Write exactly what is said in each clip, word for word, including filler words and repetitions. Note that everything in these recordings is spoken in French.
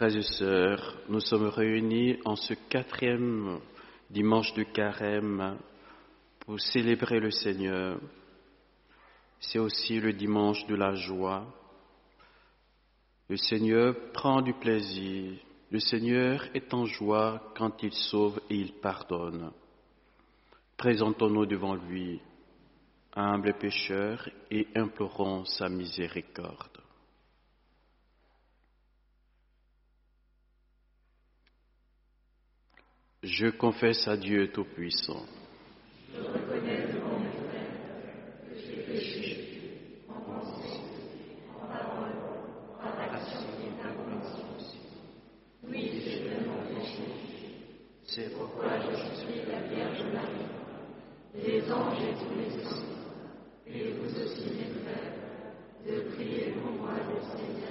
Frères et sœurs, nous sommes réunis en ce quatrième dimanche de Carême pour célébrer le Seigneur. C'est aussi le dimanche de la joie. Le Seigneur prend du plaisir. Le Seigneur est en joie quand il sauve et il pardonne. Présentons-nous devant lui, humbles pécheurs, et implorons sa miséricorde. Je confesse à Dieu Tout-Puissant. Je reconnais devant mes frères que j'ai péché en pensée, en parole, par action et par omission. Oui, j'ai vraiment péché. C'est pourquoi je supplie la Vierge Marie, les anges et tous les saints, et vous aussi mes frères, de prier pour moi le Seigneur.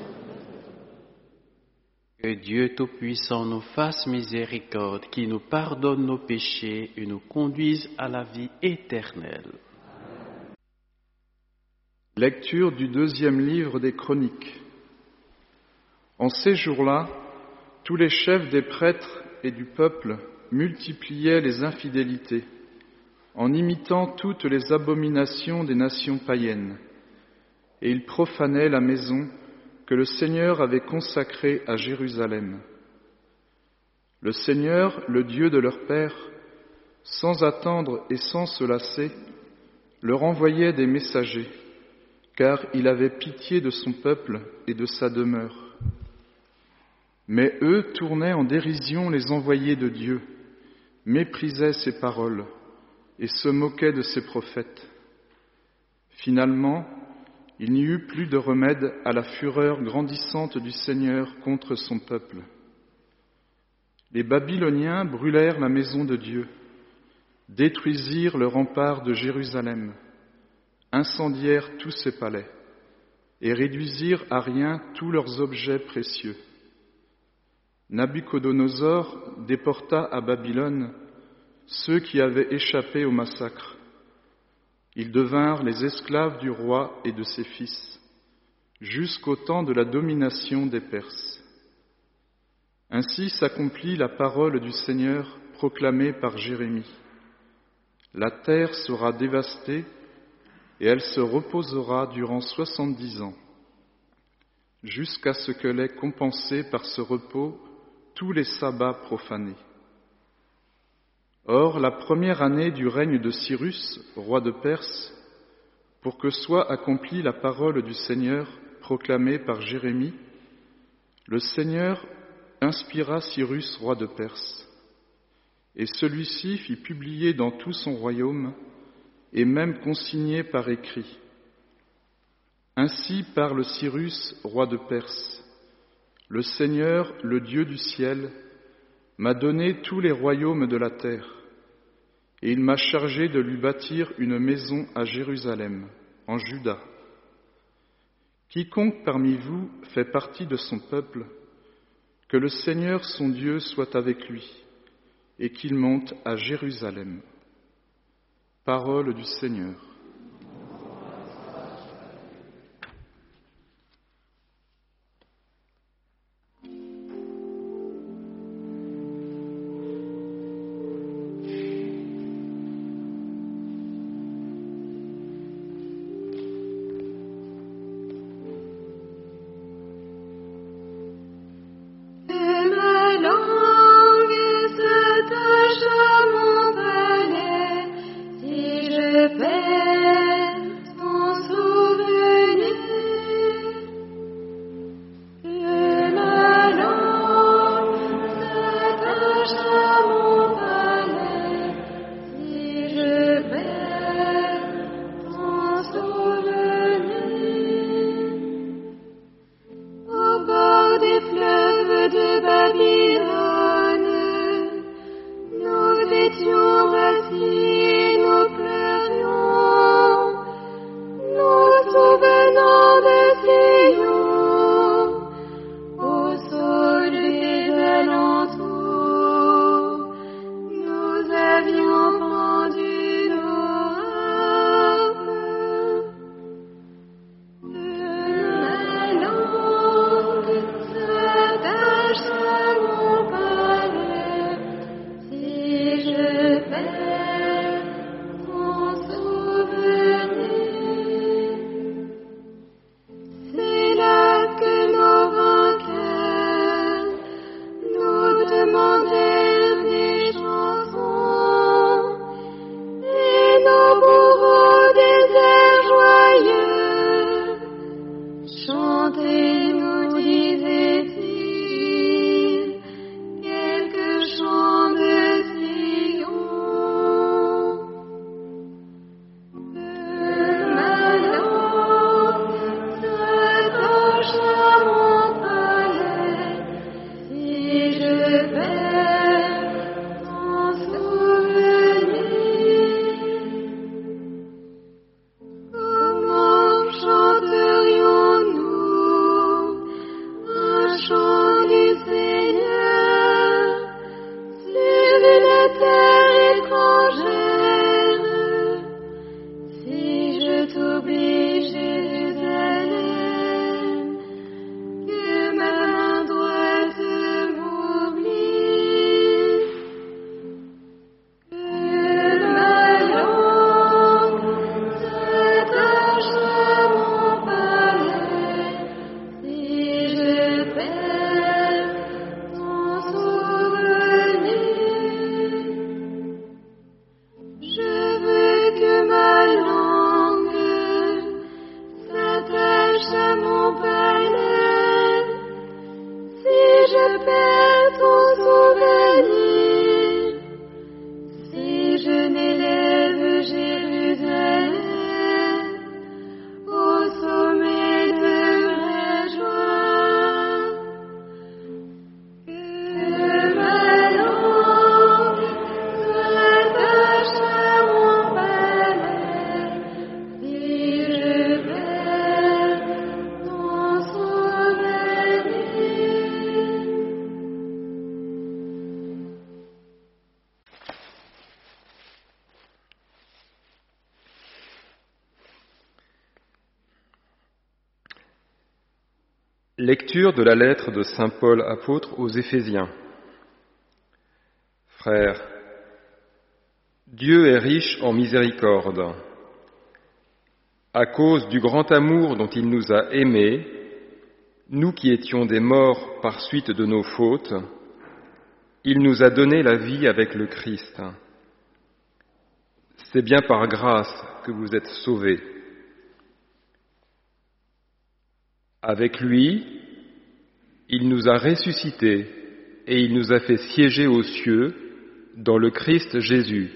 Que Dieu Tout-Puissant nous fasse miséricorde, qui nous pardonne nos péchés et nous conduise à la vie éternelle. Lecture du deuxième livre des Chroniques. En ces jours-là, tous les chefs des prêtres et du peuple multipliaient les infidélités, en imitant toutes les abominations des nations païennes, et ils profanaient la maison que le Seigneur avait consacré à Jérusalem. Le Seigneur, le Dieu de leur père, sans attendre et sans se lasser, leur envoyait des messagers, car il avait pitié de son peuple et de sa demeure. Mais eux tournaient en dérision les envoyés de Dieu, méprisaient ses paroles et se moquaient de ses prophètes. Finalement, il n'y eut plus de remède à la fureur grandissante du Seigneur contre son peuple. Les Babyloniens brûlèrent la maison de Dieu, détruisirent le rempart de Jérusalem, incendièrent tous ses palais et réduisirent à rien tous leurs objets précieux. Nabuchodonosor déporta à Babylone ceux qui avaient échappé au massacre. Ils devinrent les esclaves du roi et de ses fils, jusqu'au temps de la domination des Perses. Ainsi s'accomplit la parole du Seigneur proclamée par Jérémie. La terre sera dévastée et elle se reposera durant soixante-dix ans, jusqu'à ce que l'aient compensé par ce repos tous les sabbats profanés. Or, la première année du règne de Cyrus, roi de Perse, pour que soit accomplie la parole du Seigneur proclamée par Jérémie, le Seigneur inspira Cyrus, roi de Perse, et celui-ci fit publier dans tout son royaume, et même consigné par écrit. Ainsi parle Cyrus, roi de Perse, le Seigneur, le Dieu du ciel, m'a donné tous les royaumes de la terre, et il m'a chargé de lui bâtir une maison à Jérusalem, en Juda. Quiconque parmi vous fait partie de son peuple, que le Seigneur son Dieu soit avec lui, et qu'il monte à Jérusalem. Parole du Seigneur. Père. Lecture de la lettre de saint Paul apôtre aux Éphésiens. Frères, Dieu est riche en miséricorde. À cause du grand amour dont il nous a aimés, nous qui étions des morts par suite de nos fautes, il nous a donné la vie avec le Christ. C'est bien par grâce que vous êtes sauvés. Avec lui, il nous a ressuscités et il nous a fait siéger aux cieux dans le Christ Jésus.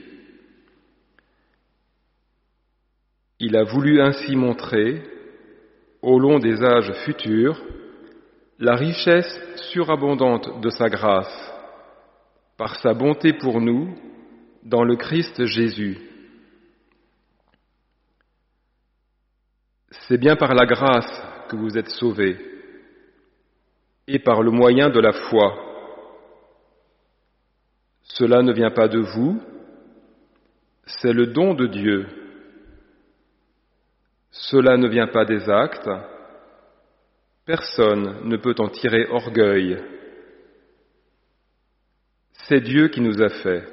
Il a voulu ainsi montrer, au long des âges futurs, la richesse surabondante de sa grâce, par sa bonté pour nous, dans le Christ Jésus. C'est bien par la grâce que vous êtes sauvés, et par le moyen de la foi. Cela ne vient pas de vous, c'est le don de Dieu. Cela ne vient pas des actes, personne ne peut en tirer orgueil. C'est Dieu qui nous a fait.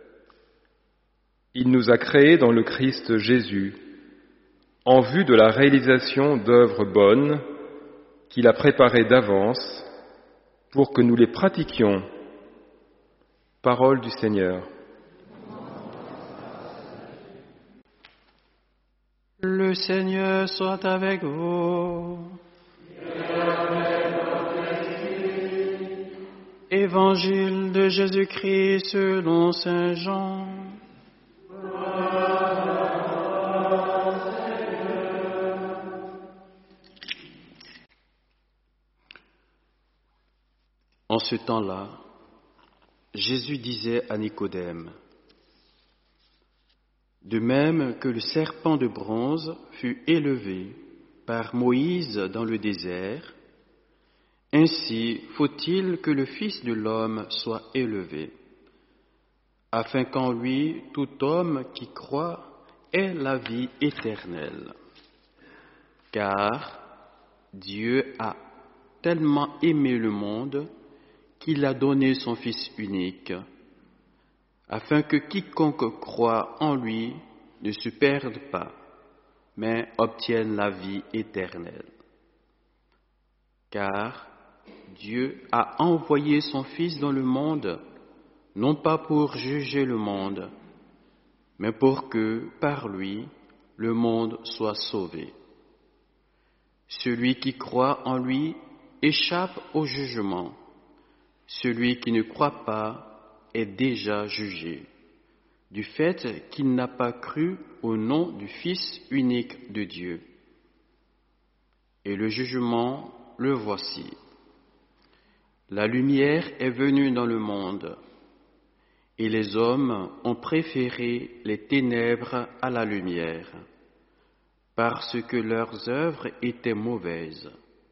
Il nous a créés dans le Christ Jésus, en vue de la réalisation d'œuvres bonnes qu'il a préparées d'avance pour que nous les pratiquions. Parole du Seigneur. Le Seigneur soit avec vous. Évangile de Jésus-Christ selon saint Jean. En ce temps-là, Jésus disait à Nicodème, « De même que le serpent de bronze fut élevé par Moïse dans le désert, ainsi faut-il que le Fils de l'homme soit élevé, afin qu'en lui tout homme qui croit ait la vie éternelle. Car Dieu a tellement aimé le monde qu'il a donné son Fils unique, afin que quiconque croit en lui ne se perde pas, mais obtienne la vie éternelle. Car Dieu a envoyé son Fils dans le monde, non pas pour juger le monde, mais pour que, par lui, le monde soit sauvé. Celui qui croit en lui échappe au jugement. Celui qui ne croit pas est déjà jugé, du fait qu'il n'a pas cru au nom du Fils unique de Dieu. Et le jugement, le voici. La lumière est venue dans le monde, et les hommes ont préféré les ténèbres à la lumière, parce que leurs œuvres étaient mauvaises.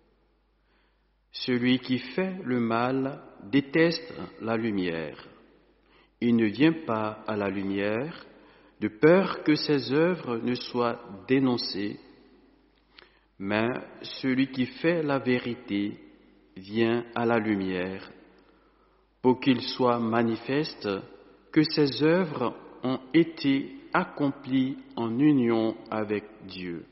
Celui qui fait le mal déteste la lumière. Il ne vient pas à la lumière de peur que ses œuvres ne soient dénoncées, mais celui qui fait la vérité vient à la lumière pour qu'il soit manifeste que ses œuvres ont été accomplies en union avec Dieu.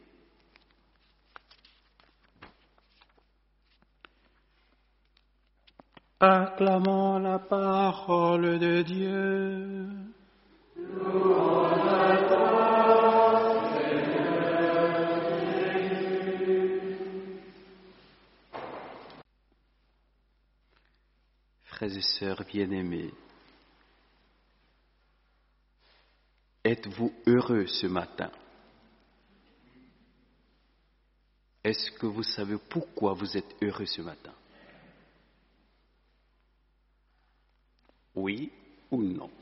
Acclamons la parole de Dieu. Frères et sœurs bien-aimés, êtes-vous heureux ce matin? Est-ce que vous savez pourquoi vous êtes heureux ce matin? Oui ou non?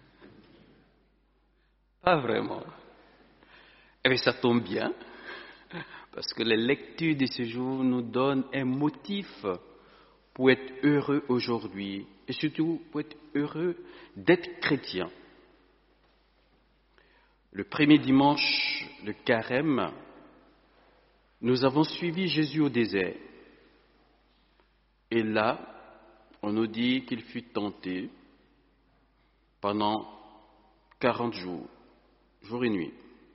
Pas vraiment. Eh bien, ça tombe bien, parce que les lectures de ce jour nous donnent un motif pour être heureux aujourd'hui, et surtout pour être heureux d'être chrétien. Le premier dimanche de Carême, nous avons suivi Jésus au désert. Et là, on nous dit qu'il fut tenté pendant quarante jours, jour et nuit,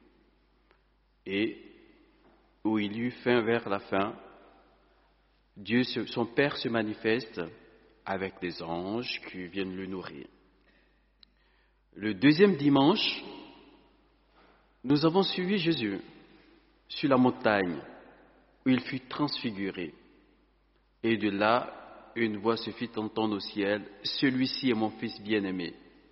et où il eut faim vers la fin. Dieu, son Père, se manifeste avec des anges qui viennent le nourrir. Le deuxième dimanche, nous avons suivi Jésus sur la montagne où il fut transfiguré. Et de là, une voix se fit entendre au ciel, « Celui-ci est mon Fils bien-aimé ».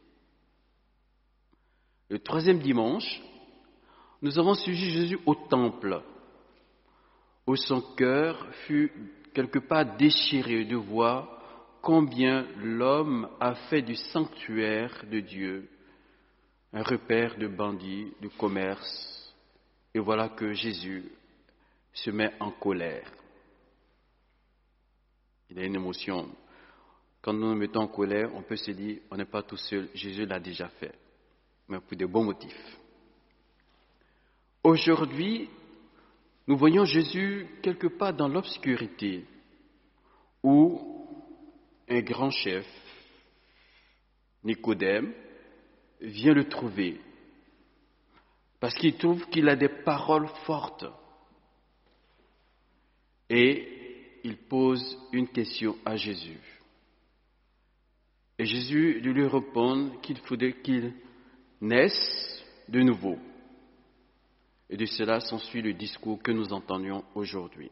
Le troisième dimanche, nous avons suivi Jésus au temple, où son cœur fut quelque part déchiré de voir combien l'homme a fait du sanctuaire de Dieu un repère de bandits, de commerce. Et voilà que Jésus se met en colère. Il a une émotion. Quand nous nous mettons en colère, on peut se dire, on n'est pas tout seul, Jésus l'a déjà fait, mais pour de bons motifs. Aujourd'hui, nous voyons Jésus quelque part dans l'obscurité, où un grand chef, Nicodème, vient le trouver, parce qu'il trouve qu'il a des paroles fortes. Et il pose une question à Jésus. Et Jésus lui répond qu'il faudrait qu'il naisse de nouveau. Et de cela s'ensuit le discours que nous entendions aujourd'hui.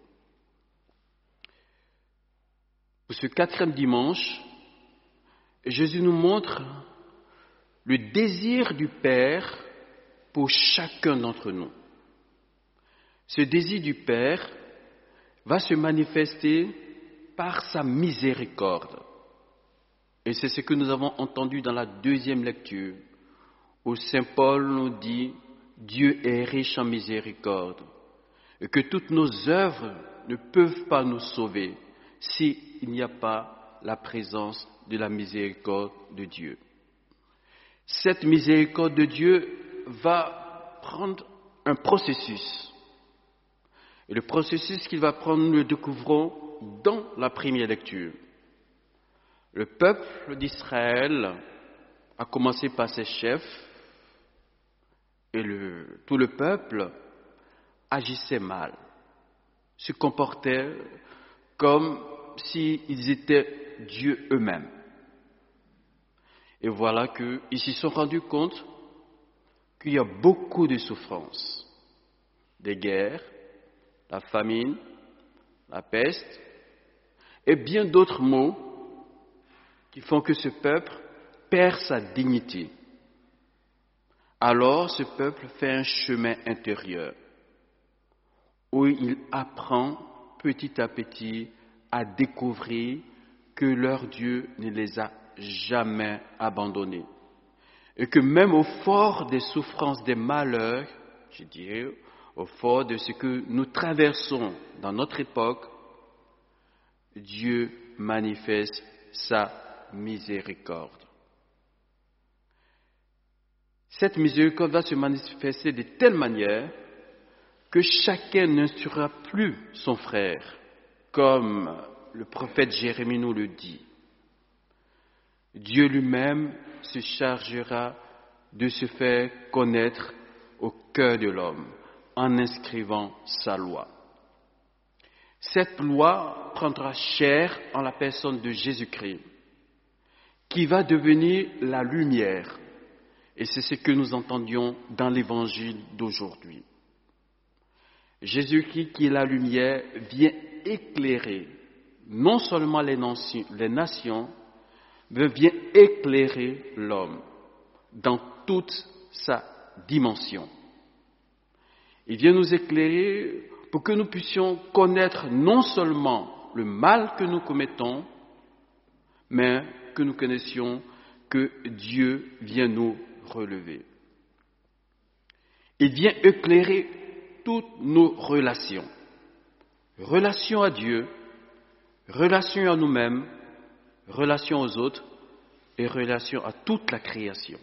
Pour ce quatrième dimanche, Jésus nous montre le désir du Père pour chacun d'entre nous. Ce désir du Père va se manifester par sa miséricorde. Et c'est ce que nous avons entendu dans la deuxième lecture, où Saint Paul nous dit « Dieu est riche en miséricorde » et que toutes nos œuvres ne peuvent pas nous sauver s'il n'y a pas la présence de la miséricorde de Dieu. Cette miséricorde de Dieu va prendre un processus. Et le processus qu'il va prendre, nous le découvrons dans la première lecture. Le peuple d'Israël, à commencer par ses chefs, et le, tout le peuple agissait mal, se comportait comme s'ils étaient Dieu eux-mêmes. Et voilà qu'ils se sont rendus compte qu'il y a beaucoup de souffrances, des guerres, la famine, la peste, et bien d'autres maux qui font que ce peuple perd sa dignité. Alors ce peuple fait un chemin intérieur où il apprend petit à petit à découvrir que leur Dieu ne les a jamais abandonnés. Et que même au fort des souffrances, des malheurs, je dirais, au fort de ce que nous traversons dans notre époque, Dieu manifeste sa miséricorde. Cette miséricorde va se manifester de telle manière que chacun n'instruira plus son frère, comme le prophète Jérémie nous le dit. Dieu lui-même se chargera de se faire connaître au cœur de l'homme en inscrivant sa loi. Cette loi prendra chair en la personne de Jésus-Christ, qui va devenir la lumière. Et c'est ce que nous entendions dans l'évangile d'aujourd'hui. Jésus-Christ, qui est la lumière, vient éclairer non seulement les nations, mais vient éclairer l'homme dans toute sa dimension. Il vient nous éclairer pour que nous puissions connaître non seulement le mal que nous commettons, mais que nous connaissions que Dieu vient nous relever. Il vient éclairer toutes nos relations. Relation à Dieu, relation à nous-mêmes, relation aux autres et relation à toute la création.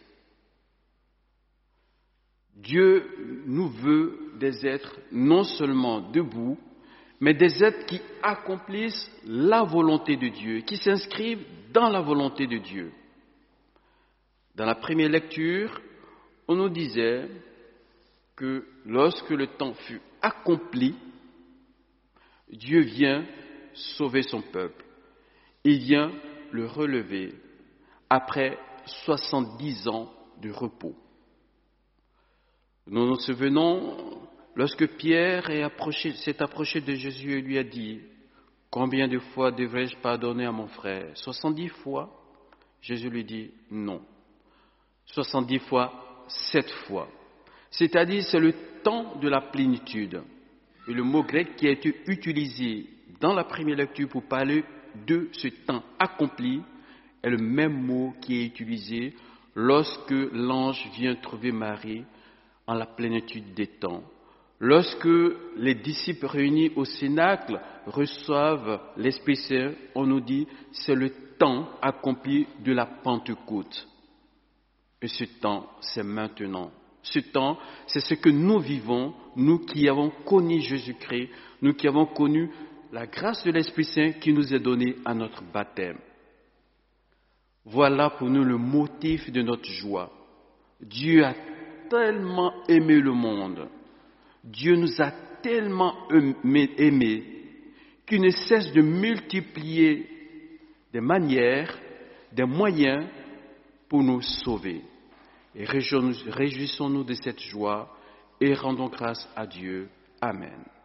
Dieu nous veut des êtres non seulement debout, mais des êtres qui accomplissent la volonté de Dieu, qui s'inscrivent dans la volonté de Dieu. Dans la première lecture, on nous disait que lorsque le temps fut accompli, Dieu vient sauver son peuple. Il vient le relever après soixante-dix ans de repos. Nous nous souvenons, lorsque Pierre est approché, s'est approché de Jésus et lui a dit « Combien de fois devrais-je pardonner à mon frère ?» soixante-dix fois. Jésus lui dit « Non. » soixante-dix fois, sept fois. C'est-à-dire, c'est le temps de la plénitude. Et le mot grec qui a été utilisé dans la première lecture pour parler de ce temps accompli est le même mot qui est utilisé lorsque l'ange vient trouver Marie en la plénitude des temps. Lorsque les disciples réunis au Cénacle reçoivent l'Esprit Saint, on nous dit c'est le temps accompli de la Pentecôte. Et ce temps, c'est maintenant. Ce temps, c'est ce que nous vivons, nous qui avons connu Jésus-Christ, nous qui avons connu la grâce de l'Esprit Saint qui nous est donnée à notre baptême. Voilà pour nous le motif de notre joie. Dieu a tellement aimé le monde, Dieu nous a tellement aimés qu'il ne cesse de multiplier des manières, des moyens pour nous sauver. Et réjouissons-nous de cette joie et rendons grâce à Dieu. Amen.